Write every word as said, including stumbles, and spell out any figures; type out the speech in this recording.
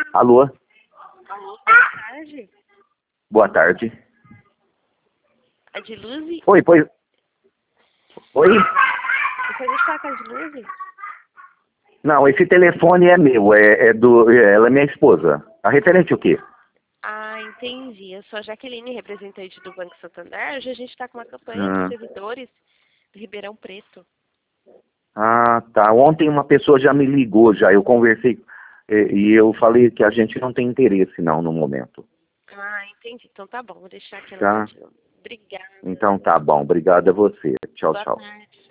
Alô? Alô, boa tarde. Boa tarde. É de Luzi? Oi, pois... Oi? Você está com a de Luzi? Não, esse telefone é meu, é, é do... Ela é minha esposa. A referente o quê? Ah, entendi. Eu sou a Jaqueline, representante do Banco Santander. Hoje a gente está com uma campanha de Ah, servidores do Ribeirão Preto. ah, tá. Ontem uma pessoa já me ligou, já. Eu conversei e, e eu falei que a gente não tem interesse, não, no momento. Ah, entendi. Então tá bom, vou deixar aqui Tá? anotadinho. Obrigada. Então tá bom. Obrigado a você. Tchau, Boa tchau. tarde.